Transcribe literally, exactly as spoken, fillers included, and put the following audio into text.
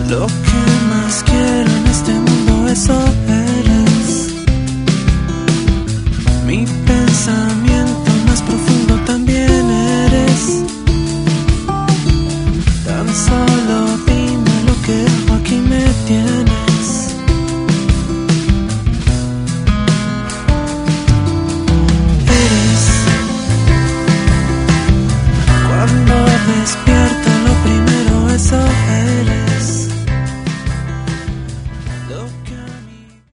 Lo que más quiero en este mundo, eso eres. Mi pensamiento más profundo también eres. Tan solo dime lo que hago, aquí me tienes. Eres. Cuando despierto lo primero, eso eres. Lo